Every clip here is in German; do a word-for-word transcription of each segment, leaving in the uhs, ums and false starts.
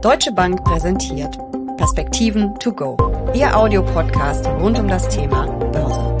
Deutsche Bank präsentiert Perspektiven to go, Ihr Audiopodcast rund um das Thema Börse.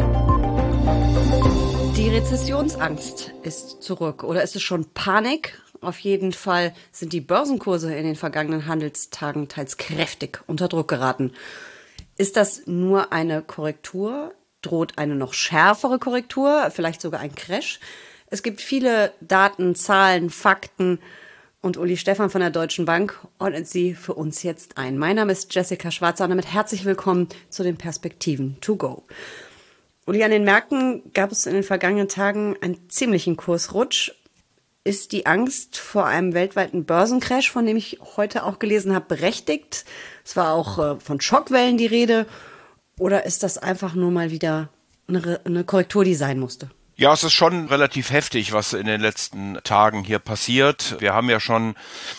Die Rezessionsangst ist zurück, oder ist es schon Panik? Auf jeden Fall sind die Börsenkurse in den vergangenen Handelstagen teils kräftig unter Druck geraten. Ist das nur eine Korrektur? Droht eine noch schärfere Korrektur? Vielleicht sogar ein Crash? Es gibt viele Daten, Zahlen, Fakten. Und Uli Stephan von der Deutschen Bank ordnet sie für uns jetzt ein. Mein Name ist Jessica Schwarzer und damit herzlich willkommen zu den Perspektiven to go. Uli, an den Märkten gab es in den vergangenen Tagen einen ziemlichen Kursrutsch. Ist die Angst vor einem weltweiten Börsencrash, von dem ich heute auch gelesen habe, berechtigt? Es war auch äh, von Schockwellen die Rede. Oder ist das einfach nur mal wieder eine, eine Korrektur, die sein musste? Ja, es ist schon relativ heftig, was in den letzten Tagen hier passiert. Wir haben ja schon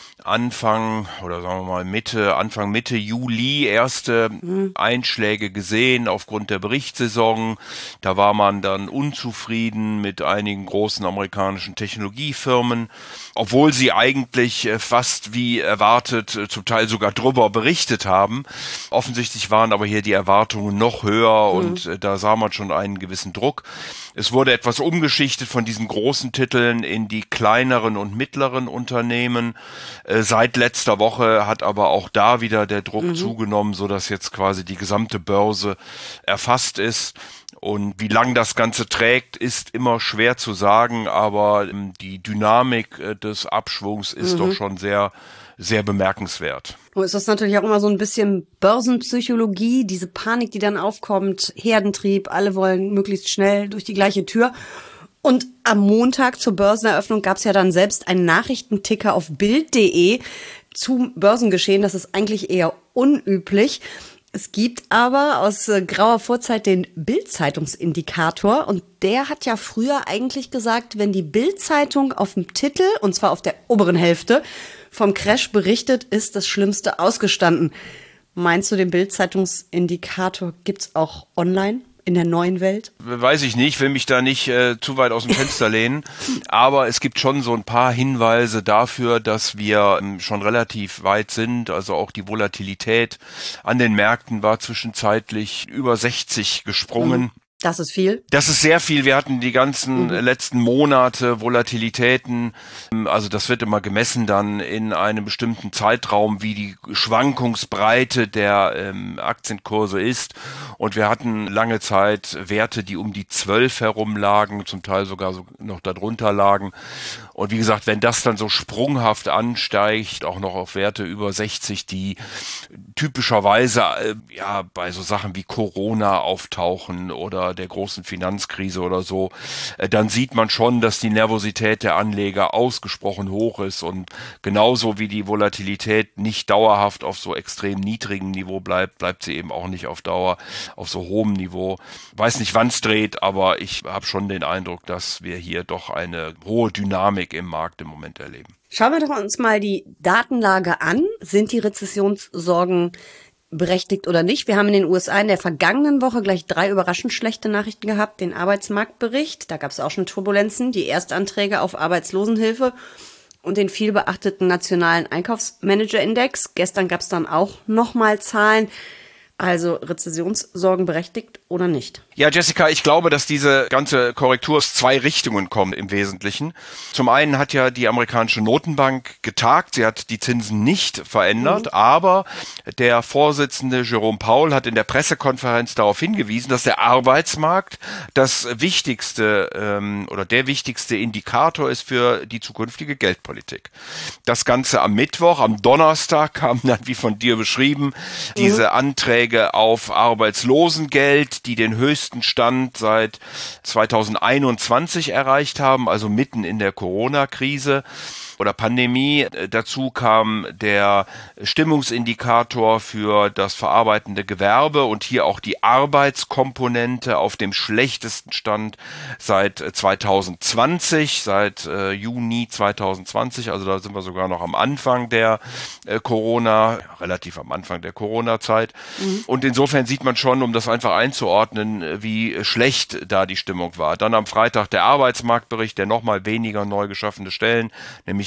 Anfang oder sagen wir mal Mitte, Anfang Mitte Juli erste mhm. Einschläge gesehen aufgrund der Berichtssaison. Da war man dann unzufrieden mit einigen großen amerikanischen Technologiefirmen, obwohl sie eigentlich fast wie erwartet, zum Teil sogar drüber berichtet haben. Offensichtlich waren aber hier die Erwartungen noch höher mhm. und da sah man schon einen gewissen Druck. Es wurde etwas umgeschichtet von diesen großen Titeln in die kleineren und mittleren Unternehmen. Seit letzter Woche hat aber auch da wieder der Druck mhm. zugenommen, so dass jetzt quasi die gesamte Börse erfasst ist. Und wie lang das Ganze trägt, ist immer schwer zu sagen, aber die Dynamik des Abschwungs ist mhm. doch schon sehr, sehr bemerkenswert. Und ist das natürlich auch immer so ein bisschen Börsenpsychologie, diese Panik, die dann aufkommt, Herdentrieb, alle wollen möglichst schnell durch die gleiche Tür. Und am Montag zur Börseneröffnung gab es ja dann selbst einen Nachrichtenticker auf Bild punkt de zum Börsengeschehen. Das ist eigentlich eher unüblich. Es gibt aber aus äh, grauer Vorzeit den Bild-Zeitungsindikator und der hat ja früher eigentlich gesagt, wenn die Bild-Zeitung auf dem Titel, und zwar auf der oberen Hälfte, vom Crash berichtet, ist das Schlimmste ausgestanden. Meinst du, den Bild-Zeitungsindikator gibt's auch online? In der neuen Welt? Weiß ich nicht, will mich da nicht äh, zu weit aus dem Fenster lehnen, aber es gibt schon so ein paar Hinweise dafür, dass wir ähm, schon relativ weit sind, also auch die Volatilität an den Märkten war zwischenzeitlich über sechzig gesprungen. Mhm. Das ist viel. Das ist sehr viel. Wir hatten die ganzen mhm. letzten Monate Volatilitäten. Also das wird immer gemessen dann in einem bestimmten Zeitraum, wie die Schwankungsbreite der ähm, Aktienkurse ist. Und wir hatten lange Zeit Werte, die um die zwölf herum lagen, zum Teil sogar so noch darunter lagen. Und wie gesagt, wenn das dann so sprunghaft ansteigt, auch noch auf Werte über sechzig, die typischerweise äh, ja bei so Sachen wie Corona auftauchen oder der großen Finanzkrise oder so, äh, dann sieht man schon, dass die Nervosität der Anleger ausgesprochen hoch ist und genauso wie die Volatilität nicht dauerhaft auf so extrem niedrigem Niveau bleibt, bleibt sie eben auch nicht auf Dauer auf so hohem Niveau. Weiß nicht, wann es dreht, aber ich habe schon den Eindruck, dass wir hier doch eine hohe Dynamik im Markt im Moment erleben. Schauen wir doch uns mal die Datenlage an. Sind die Rezessionssorgen berechtigt oder nicht? Wir haben in den U S A in der vergangenen Woche gleich drei überraschend schlechte Nachrichten gehabt. Den Arbeitsmarktbericht, da gab es auch schon Turbulenzen, die Erstanträge auf Arbeitslosenhilfe und den viel beachteten nationalen Einkaufsmanagerindex. Gestern gab es dann auch nochmal Zahlen. Also Rezessionssorgen berechtigt oder nicht? Ja, Jessica, ich glaube, dass diese ganze Korrektur aus zwei Richtungen kommt im Wesentlichen. Zum einen hat ja die amerikanische Notenbank getagt, sie hat die Zinsen nicht verändert, mhm. aber der Vorsitzende Jerome Powell hat in der Pressekonferenz darauf hingewiesen, dass der Arbeitsmarkt das wichtigste ähm, oder der wichtigste Indikator ist für die zukünftige Geldpolitik. Das Ganze am Mittwoch, am Donnerstag kamen dann, wie von dir beschrieben, diese mhm. Anträge auf Arbeitslosengeld, die den höchsten Stand seit zweitausendeinundzwanzig erreicht haben, also mitten in der Corona-Krise oder Pandemie. Dazu kam der Stimmungsindikator für das verarbeitende Gewerbe und hier auch die Arbeitskomponente auf dem schlechtesten Stand seit zweitausendzwanzig, seit äh, Juni zweitausendzwanzig, also da sind wir sogar noch am Anfang der äh, Corona, relativ am Anfang der Corona-Zeit. Mhm. Und insofern sieht man schon, um das einfach einzuordnen, wie schlecht da die Stimmung war. Dann am Freitag der Arbeitsmarktbericht, der nochmal weniger neu geschaffene Stellen, nämlich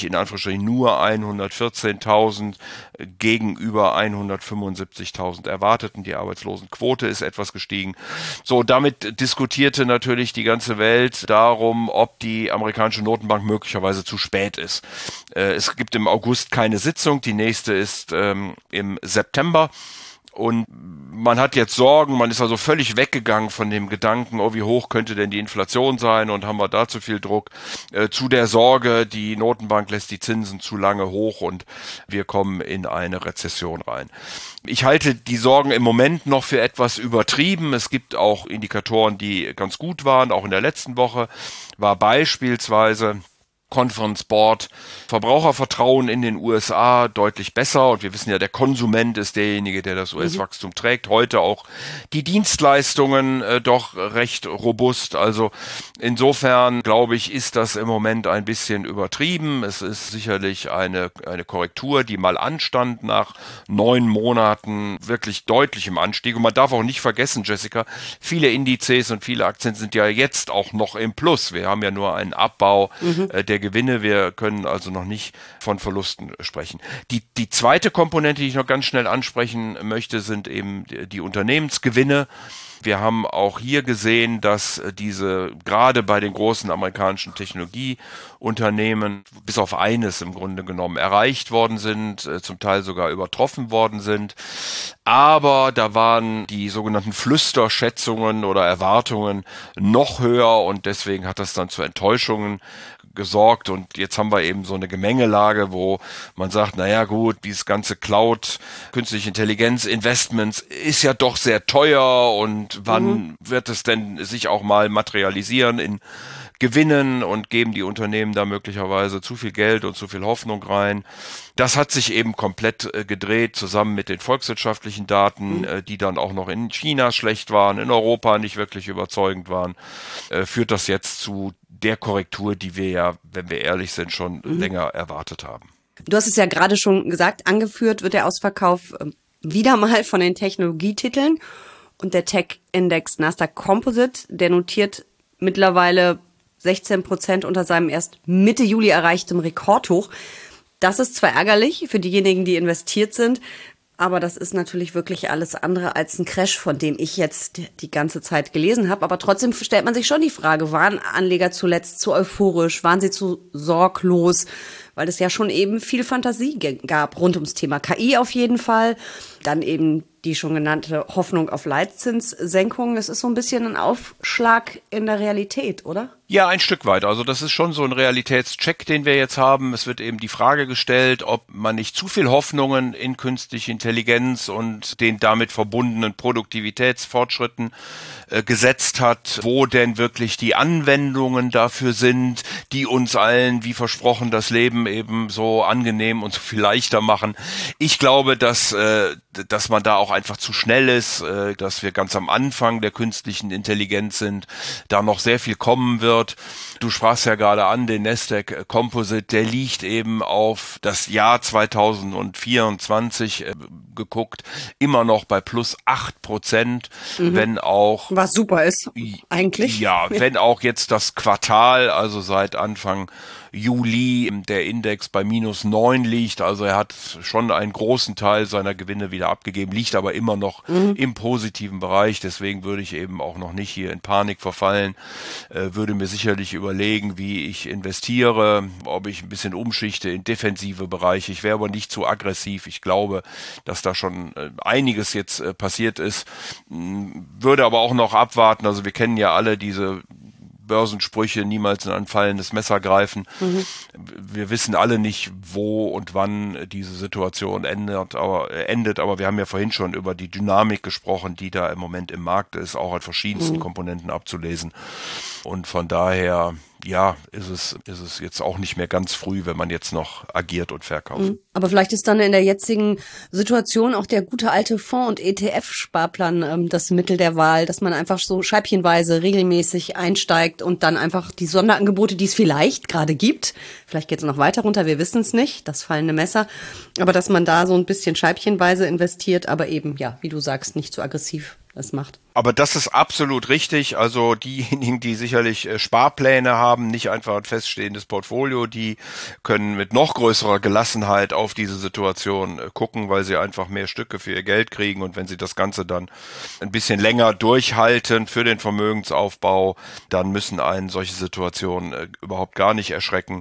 in Anführungsstrichen nur hundertvierzehntausend gegenüber hundertfünfundsiebzigtausend erwarteten. Die Arbeitslosenquote ist etwas gestiegen. So, damit diskutierte natürlich die ganze Welt darum, ob die amerikanische Notenbank möglicherweise zu spät ist. Äh, es gibt im August keine Sitzung, die nächste ist ähm, im September. Und man hat jetzt Sorgen, man ist also völlig weggegangen von dem Gedanken, oh, wie hoch könnte denn die Inflation sein und haben wir da zu viel Druck, äh, zu der Sorge, die Notenbank lässt die Zinsen zu lange hoch und wir kommen in eine Rezession rein. Ich halte die Sorgen im Moment noch für etwas übertrieben. Es gibt auch Indikatoren, die ganz gut waren, auch in der letzten Woche war beispielsweise Conference Board, Verbrauchervertrauen in den U S A deutlich besser und wir wissen ja, der Konsument ist derjenige, der das U S-Wachstum trägt. Heute auch die Dienstleistungen äh, doch recht robust. Also insofern, glaube ich, ist das im Moment ein bisschen übertrieben. Es ist sicherlich eine, eine Korrektur, die mal anstand nach neun Monaten wirklich deutlichem Anstieg. Und man darf auch nicht vergessen, Jessica, viele Indizes und viele Aktien sind ja jetzt auch noch im Plus. Wir haben ja nur einen Abbau mhm. äh, der Gewinne. Wir können also noch nicht von Verlusten sprechen. Die, die zweite Komponente, die ich noch ganz schnell ansprechen möchte, sind eben die, die Unternehmensgewinne. Wir haben auch hier gesehen, dass diese gerade bei den großen amerikanischen Technologieunternehmen bis auf eines im Grunde genommen erreicht worden sind, zum Teil sogar übertroffen worden sind. Aber da waren die sogenannten Flüsterschätzungen oder Erwartungen noch höher und deswegen hat das dann zu Enttäuschungen gesorgt und jetzt haben wir eben so eine Gemengelage, wo man sagt, naja gut, dieses ganze Cloud, künstliche Intelligenz, Investments ist ja doch sehr teuer und wann mhm. wird es denn sich auch mal materialisieren in Gewinnen und geben die Unternehmen da möglicherweise zu viel Geld und zu viel Hoffnung rein. Das hat sich eben komplett äh, gedreht, zusammen mit den volkswirtschaftlichen Daten, mhm. äh, die dann auch noch in China schlecht waren, in Europa nicht wirklich überzeugend waren, äh, führt das jetzt zu der Korrektur, die wir ja, wenn wir ehrlich sind, schon mhm. länger erwartet haben. Du hast es ja gerade schon gesagt, angeführt wird der Ausverkauf äh, wieder mal von den Technologietiteln und der Tech-Index Nasdaq Composite, der notiert mittlerweile sechzehn Prozent unter seinem erst Mitte Juli erreichtem Rekordhoch. Das ist zwar ärgerlich für diejenigen, die investiert sind, aber das ist natürlich wirklich alles andere als ein Crash, von dem ich jetzt die ganze Zeit gelesen habe. Aber trotzdem stellt man sich schon die Frage, waren Anleger zuletzt zu euphorisch, waren sie zu sorglos? Weil es ja schon eben viel Fantasie gab rund ums Thema K I auf jeden Fall. Dann eben die schon genannte Hoffnung auf Leitzinssenkungen. Das ist so ein bisschen ein Aufschlag in der Realität, oder? Ja, ein Stück weit. Also das ist schon so ein Realitätscheck, den wir jetzt haben. Es wird eben die Frage gestellt, ob man nicht zu viel Hoffnungen in künstliche Intelligenz und den damit verbundenen Produktivitätsfortschritten äh, gesetzt hat, wo denn wirklich die Anwendungen dafür sind, die uns allen, wie versprochen, das Leben eben so angenehm und so viel leichter machen. Ich glaube, dass äh, dass man da auch einfach zu schnell ist, äh, dass wir ganz am Anfang der künstlichen Intelligenz sind, da noch sehr viel kommen wird. Du sprachst ja gerade an, den Nasdaq Composite, der liegt eben auf das Jahr zweitausendvierundzwanzig äh, geguckt, immer noch bei plus acht Prozent, mhm. wenn auch... Was super ist, eigentlich. Ja, wenn auch jetzt das Quartal, also seit Anfang Juli, der Index bei minus neun liegt, also er hat schon einen großen Teil seiner Gewinne wieder abgegeben, liegt aber immer noch mhm. im positiven Bereich, deswegen würde ich eben auch noch nicht hier in Panik verfallen, äh, würde mir sicherlich überlegen, wie ich investiere, ob ich ein bisschen umschichte in defensive Bereiche, ich wäre aber nicht zu aggressiv, ich glaube, dass da schon äh, einiges jetzt äh, passiert ist, würde aber auch noch abwarten, also wir kennen ja alle diese Börsensprüche, niemals in ein fallendes Messer greifen. Mhm. Wir wissen alle nicht, wo und wann diese Situation endet aber, endet, aber wir haben ja vorhin schon über die Dynamik gesprochen, die da im Moment im Markt ist, auch an verschiedensten mhm. Komponenten abzulesen. Und von daher, ja, ist es, ist es jetzt auch nicht mehr ganz früh, wenn man jetzt noch agiert und verkauft. Aber vielleicht ist dann in der jetzigen Situation auch der gute alte Fonds- und E T F-Sparplan ähm, das Mittel der Wahl, dass man einfach so scheibchenweise regelmäßig einsteigt und dann einfach die Sonderangebote, die es vielleicht gerade gibt, vielleicht geht es noch weiter runter, wir wissen es nicht, das fallende Messer, aber dass man da so ein bisschen scheibchenweise investiert, aber eben, ja, wie du sagst, nicht zu aggressiv. es macht. Aber das ist absolut richtig. Also diejenigen, die sicherlich Sparpläne haben, nicht einfach ein feststehendes Portfolio, die können mit noch größerer Gelassenheit auf diese Situation gucken, weil sie einfach mehr Stücke für ihr Geld kriegen. Und wenn sie das Ganze dann ein bisschen länger durchhalten für den Vermögensaufbau, dann müssen einen solche Situationen überhaupt gar nicht erschrecken.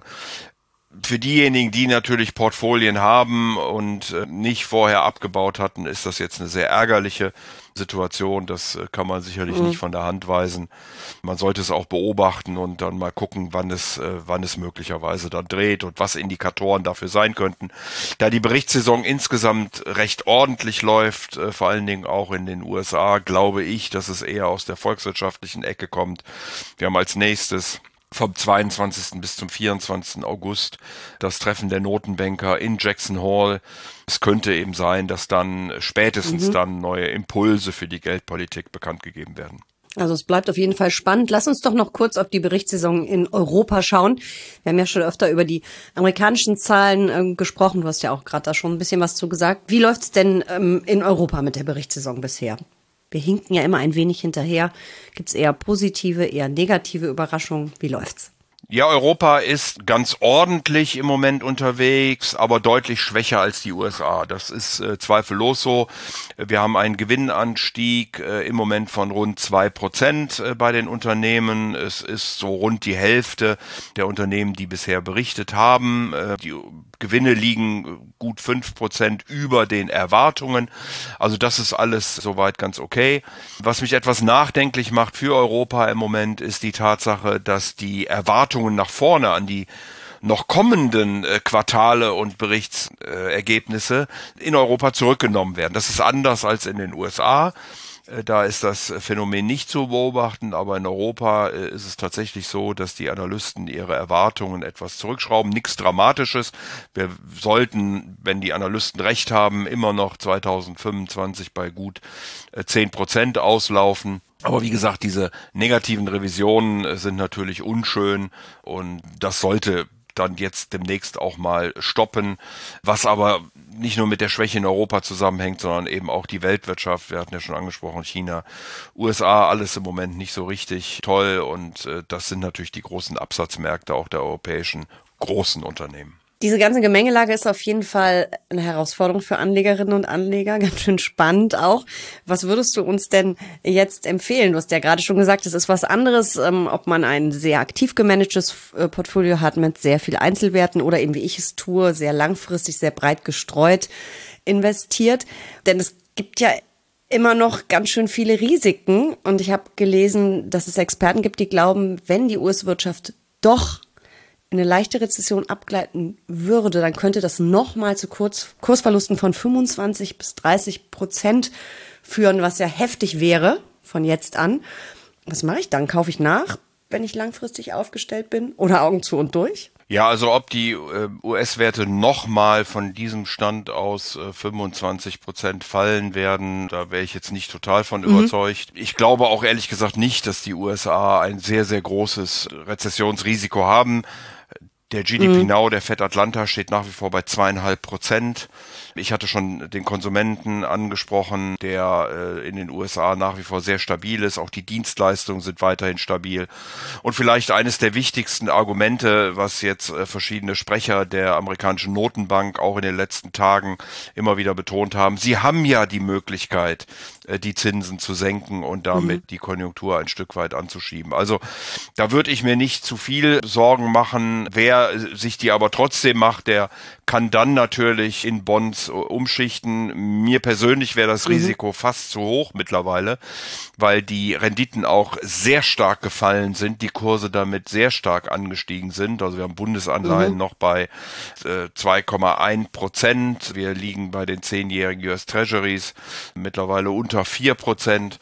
Für diejenigen, die natürlich Portfolien haben und nicht vorher abgebaut hatten, ist das jetzt eine sehr ärgerliche Situation. Das kann man sicherlich mhm. nicht von der Hand weisen. Man sollte es auch beobachten und dann mal gucken, wann es, wann es möglicherweise dann dreht und was Indikatoren dafür sein könnten. Da die Berichtssaison insgesamt recht ordentlich läuft, vor allen Dingen auch in den U S A, glaube ich, dass es eher aus der volkswirtschaftlichen Ecke kommt. Wir haben als nächstes vom zweiundzwanzigsten bis zum vierundzwanzigsten August das Treffen der Notenbanker in Jackson Hole. Es könnte eben sein, dass dann spätestens mhm. dann neue Impulse für die Geldpolitik bekannt gegeben werden. Also es bleibt auf jeden Fall spannend. Lass uns doch noch kurz auf die Berichtssaison in Europa schauen. Wir haben ja schon öfter über die amerikanischen Zahlen äh, gesprochen. Du hast ja auch gerade da schon ein bisschen was zu gesagt. Wie läuft's denn ähm, in Europa mit der Berichtssaison bisher? Wir hinken ja immer ein wenig hinterher. Gibt es eher positive, eher negative Überraschungen? Wie läuft's? Ja, Europa ist ganz ordentlich im Moment unterwegs, aber deutlich schwächer als die U S A. Das ist äh, zweifellos so. Wir haben einen Gewinnanstieg äh, im Moment von rund zwei Prozent äh, bei den Unternehmen. Es ist so rund die Hälfte der Unternehmen, die bisher berichtet haben. Äh, die Gewinne liegen gut fünf Prozent über den Erwartungen. Also das ist alles soweit ganz okay. Was mich etwas nachdenklich macht für Europa im Moment ist die Tatsache, dass die Erwartungen nach vorne an die noch kommenden äh, Quartale und Berichtsergebnisse äh, in Europa zurückgenommen werden. Das ist anders als in den U S A. Äh, da ist das Phänomen nicht zu beobachten, aber in Europa äh, ist es tatsächlich so, dass die Analysten ihre Erwartungen etwas zurückschrauben. Nichts Dramatisches. Wir sollten, wenn die Analysten recht haben, immer noch zweitausendfünfundzwanzig bei gut äh, zehn Prozent auslaufen. Aber wie gesagt, diese negativen Revisionen sind natürlich unschön und das sollte dann jetzt demnächst auch mal stoppen, was aber nicht nur mit der Schwäche in Europa zusammenhängt, sondern eben auch die Weltwirtschaft. Wir hatten ja schon angesprochen, China, U S A, alles im Moment nicht so richtig toll und äh, das sind natürlich die großen Absatzmärkte auch der europäischen großen Unternehmen. Diese ganze Gemengelage ist auf jeden Fall eine Herausforderung für Anlegerinnen und Anleger, ganz schön spannend auch. Was würdest du uns denn jetzt empfehlen? Du hast ja gerade schon gesagt, es ist was anderes, ähm, ob man ein sehr aktiv gemanagtes äh, Portfolio hat mit sehr viel Einzelwerten oder eben wie ich es tue, sehr langfristig, sehr breit gestreut investiert. Denn es gibt ja immer noch ganz schön viele Risiken und ich habe gelesen, dass es Experten gibt, die glauben, wenn die U S-Wirtschaft doch eine leichte Rezession abgleiten würde, dann könnte das nochmal zu Kurs, Kursverlusten von fünfundzwanzig bis dreißig Prozent führen, was ja heftig wäre von jetzt an. Was mache ich dann? Kaufe ich nach, wenn ich langfristig aufgestellt bin? Oder Augen zu und durch? Ja, also ob die äh, U S-Werte nochmal von diesem Stand aus äh, fünfundzwanzig Prozent fallen werden, da wäre ich jetzt nicht total von mhm. überzeugt. Ich glaube auch ehrlich gesagt nicht, dass die U S A ein sehr, sehr großes Rezessionsrisiko haben. Der G D P mhm. Now, der Fed Atlanta, steht nach wie vor bei zweieinhalb Prozent. Ich hatte schon den Konsumenten angesprochen, der äh, in den U S A nach wie vor sehr stabil ist. Auch die Dienstleistungen sind weiterhin stabil. Und vielleicht eines der wichtigsten Argumente, was jetzt äh, verschiedene Sprecher der amerikanischen Notenbank auch in den letzten Tagen immer wieder betont haben. Sie haben ja die Möglichkeit, äh, die Zinsen zu senken und damit mhm. die Konjunktur ein Stück weit anzuschieben. Also da würde ich mir nicht zu viel Sorgen machen. Wer sich die aber trotzdem macht, der kann dann natürlich in Bonds umschichten. Mir persönlich wäre das Risiko mhm. fast zu hoch mittlerweile, weil die Renditen auch sehr stark gefallen sind, die Kurse damit sehr stark angestiegen sind. Also wir haben Bundesanleihen mhm. noch bei äh, zwei Komma eins Prozent. Wir liegen bei den zehnjährigen U S Treasuries mittlerweile unter vier Prozent.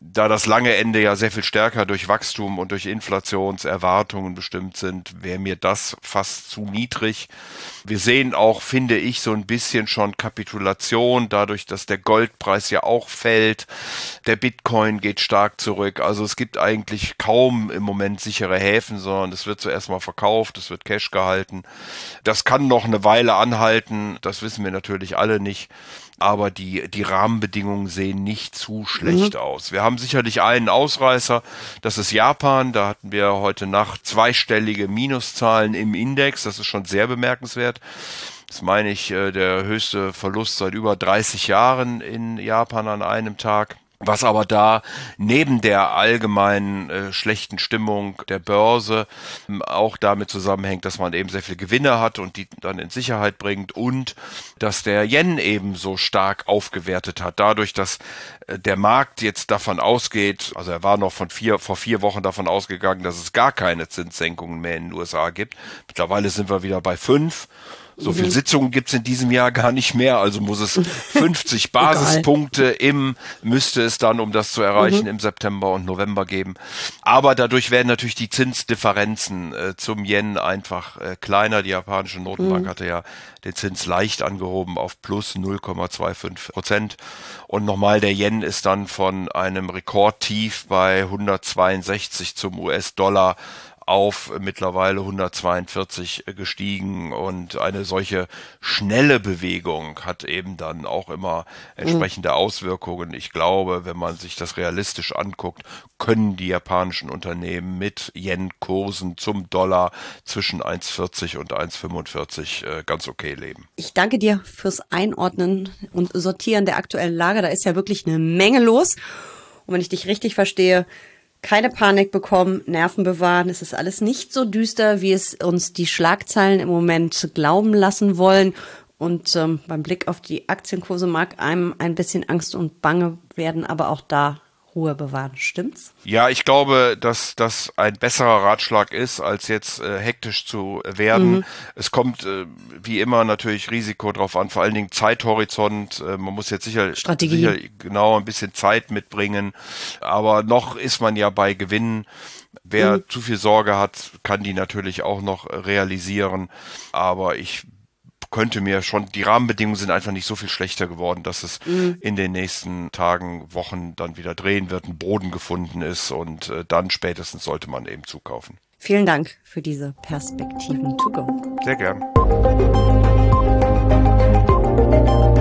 da das lange Ende ja sehr viel stärker durch Wachstum und durch Inflationserwartungen bestimmt sind, wäre mir das fast zu niedrig. Wir sehen auch, finde ich, so ein bisschen schon Kapitulation, dadurch, dass der Goldpreis ja auch fällt. Der Bitcoin geht stark zurück. Also es gibt eigentlich kaum im Moment sichere Häfen, sondern es wird zuerst mal verkauft, es wird Cash gehalten. Das kann noch eine Weile anhalten, das wissen wir natürlich alle nicht. Aber die, die Rahmenbedingungen sehen nicht zu schlecht mhm. aus. Wir haben sicherlich einen Ausreißer, das ist Japan. Da hatten wir heute Nacht zweistellige Minuszahlen im Index. Das ist schon sehr bemerkenswert. Das meine ich, der höchste Verlust seit über dreißig Jahren in Japan an einem Tag. Was aber da neben der allgemeinen äh, schlechten Stimmung der Börse ähm, auch damit zusammenhängt, dass man eben sehr viel Gewinne hat und die dann in Sicherheit bringt und dass der Yen eben so stark aufgewertet hat. Dadurch, dass äh, der Markt jetzt davon ausgeht, also er war noch von vier, vor vier Wochen davon ausgegangen, dass es gar keine Zinssenkungen mehr in den U S A gibt. Mittlerweile sind wir wieder bei fünf. So viel Sitzungen gibt's in diesem Jahr gar nicht mehr, also muss es fünfzig Basispunkte im, müsste es dann, um das zu erreichen, mhm. im September und November geben. Aber dadurch werden natürlich die Zinsdifferenzen äh, zum Yen einfach äh, kleiner. Die japanische Notenbank mhm. hatte ja den Zins leicht angehoben auf plus null Komma fünfundzwanzig Prozent. Und nochmal, der Yen ist dann von einem Rekordtief bei hundertzweiundsechzig zum U S-Dollar auf mittlerweile hundertzweiundvierzig gestiegen und eine solche schnelle Bewegung hat eben dann auch immer entsprechende Auswirkungen. Ich glaube, wenn man sich das realistisch anguckt, können die japanischen Unternehmen mit Yen-Kursen zum Dollar zwischen eins Komma vierzig und eins Komma fünfundvierzig ganz okay leben. Ich danke dir fürs Einordnen und Sortieren der aktuellen Lage. Da ist ja wirklich eine Menge los. Und wenn ich dich richtig verstehe, keine Panik bekommen, Nerven bewahren. Es ist alles nicht so düster, wie es uns die Schlagzeilen im Moment glauben lassen wollen. Und ähm, beim Blick auf die Aktienkurse mag einem ein bisschen Angst und Bange werden, aber auch da Ruhe bewahren. Stimmt's? Ja, ich glaube, dass das ein besserer Ratschlag ist, als jetzt äh, hektisch zu werden. Mhm. Es kommt äh, wie immer natürlich Risiko drauf an, vor allen Dingen Zeithorizont. Äh, man muss jetzt sicher, sicher genau ein bisschen Zeit mitbringen. Aber noch ist man ja bei Gewinnen. Wer mhm. zu viel Sorge hat, kann die natürlich auch noch realisieren. Aber ich könnte mir schon, die Rahmenbedingungen sind einfach nicht so viel schlechter geworden, dass es mhm. in den nächsten Tagen, Wochen dann wieder drehen wird, ein Boden gefunden ist und äh, dann spätestens sollte man eben zukaufen. Vielen Dank für diese Perspektiven to go. Sehr gern.